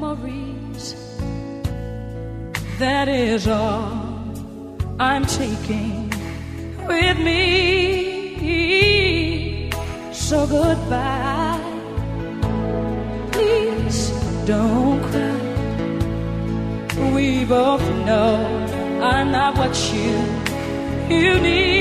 memories. That is all I'm taking with me. So goodbye. Please don't cry. We both know I'm not what you need.